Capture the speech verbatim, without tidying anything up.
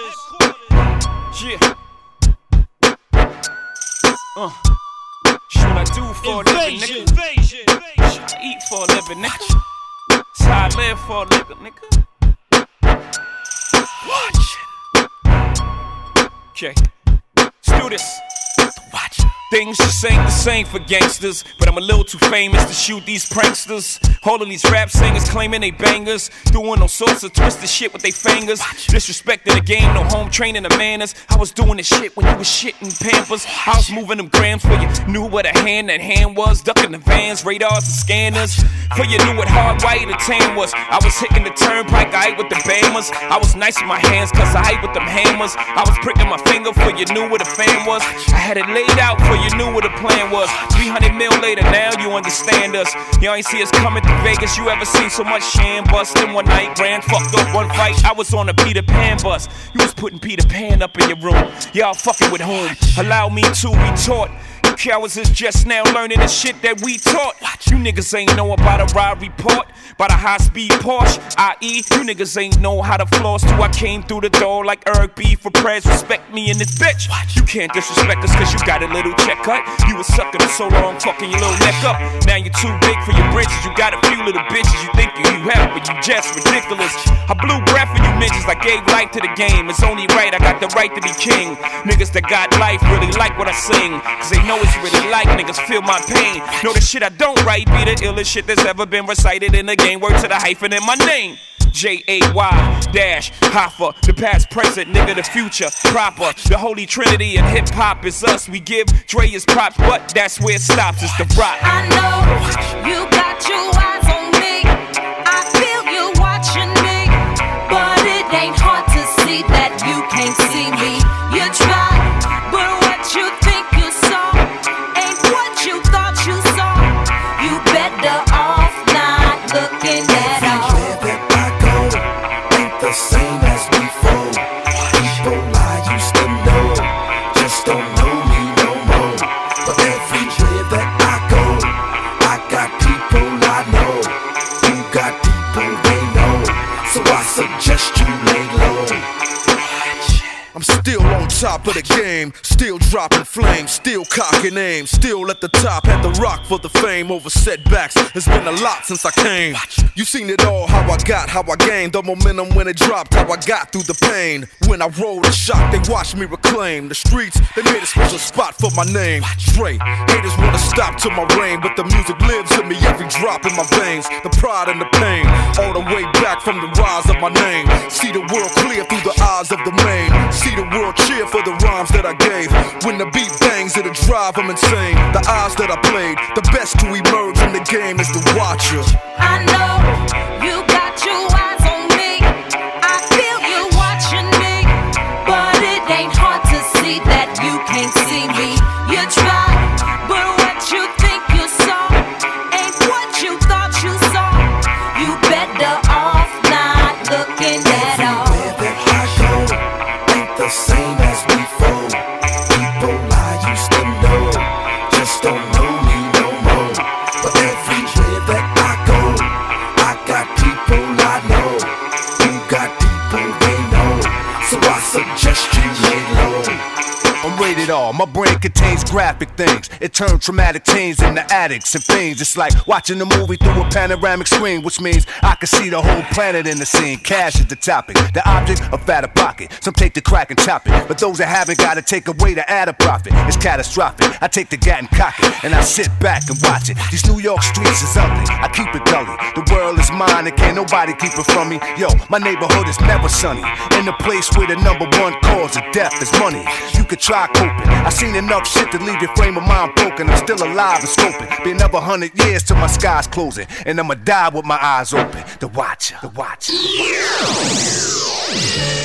Yeah. Uh. Shit I do for Invasion. a living, nigga. Shit I eat for a living, nigga. It's how I live for a living, nigga. Watch. Okay. Let's do this. Watch. Things just ain't the same for gangsters, but I'm a little too famous to shoot these pranksters. All of these rap singers claiming they bangers, doing all sorts of twisted shit with they fingers. Disrespecting the game, no home training the manners. I was doing this shit when you was shitting Pampers. I was moving them grams for you knew what a hand that hand was. Ducking the vans, radars and scanners. For you knew what hard white or tan was. I was hitting the turnpike, I ate with the bammers. I was nice with my hands, cause I ate with them hammers. I was pricking my finger for you knew what a fan was. I had it laid out for you knew what the plan was. three hundred mil later, now you understand us. Y'all ain't see us coming to Vegas. You ever seen so much sham bust in one night? Ran fucked up one fight. I was on a Peter Pan bus. You was putting Peter Pan up in your room. Y'all fucking with whom? Allow me to retort. You cowards is just now learning the shit that we taught. You niggas ain't know about a ride report, about a high-speed Porsche, that is, you niggas ain't know how to floss till I came through the door like Eric B. for press. Respect me in this bitch. You can't disrespect us cause you got a little check cut. You was sucking for so long, fucking your little neck up. Now you're too big for your britches. You got a few little bitches you think you, you have, but you just ridiculous. I blew breath for you bitches. I gave life to the game. It's only right, I got the right to be king. Niggas that got life really like what I sing, cause they know it's really like niggas feel my pain. Know the shit I don't write be the illest shit that's ever been recited in the game. Word to the hyphen in my name. J A Y dash Hoffa, the past, present, nigga, the future proper. The holy trinity in hip hop is us. We give Dre his props, but that's where it stops. It's the rock. I know you got your eyes on me. I feel you watching me, but it ain't hard to see that you can't see me. You try, but what you think you saw ain't what you thought you saw. You better off not looking at all. The same as before. People I used to know just don't know me no more. But everywhere that I go, I got people I know who got people they know. So I suggest you lay low. I'm still on top of the game, still dropping flames, still cocking aim, still at the top, had the rock for the fame over setbacks. It's been a lot since I came. You seen it all, how I got, how I gained the momentum when it dropped, how I got through the pain. When I rolled a shot, they watched me reclaim the streets. They made a special spot for my name. Dre, haters wanna stop to my reign, but the music lives in me, every drop in my veins. The pride and the pain, all the way back from the rise of my name. See the world clear through the eyes of the main. See the world cheer for the rhymes that I gave. When the beat bangs, it'll drive them insane. The odds that I played, the best to emerge in the game is the watcher. I know you got your eyes on me. I feel you watching me, but it ain't hard to see that you can't see me. You try, but what you think you saw ain't what you thought you saw. You better off not looking at all. Everywhere that I go ain't the same as before. People I used to know just don't know me no more. But everywhere that I go, I got people I know who got people they know. So I suggest you lay low. I'm rated R, my brain contains graphic things. It turns traumatic teens into addicts and fiends. It's like watching a movie through a panoramic screen, which means I can see the whole planet in the scene. Cash is the topic, the object, a fatter pocket. Some take the crack and chop it, but those that haven't gotta take away to add a profit. It's catastrophic. I take the gat and cock it, and I sit back and watch it. These New York streets is ugly, I keep it gully. The world is mine and can't nobody keep it from me. Yo, my neighborhood is never sunny. In the place where the number one cause of death is money. You could try coping. I seen enough shit to leave your frame of mind broken. I'm still alive and scoping. Been another hundred years till my sky's closing, and I'ma die with my eyes open. The Watcher, the Watcher.